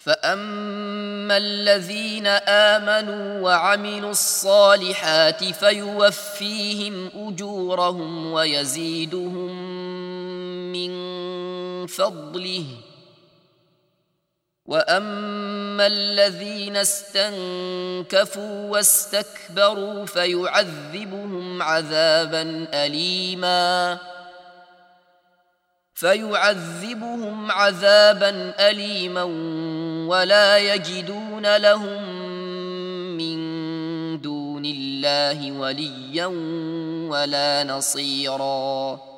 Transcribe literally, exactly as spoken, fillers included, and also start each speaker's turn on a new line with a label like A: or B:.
A: فأما الذين آمنوا وعملوا الصالحات فيوفيهم أجورهم ويزيدهم من فضله، وأما الذين استنكفوا واستكبروا فيعذبهم عذابا أليما فيعذبهم عذابا أليما ولا يجدون لهم من دون الله وليا ولا نصيرا.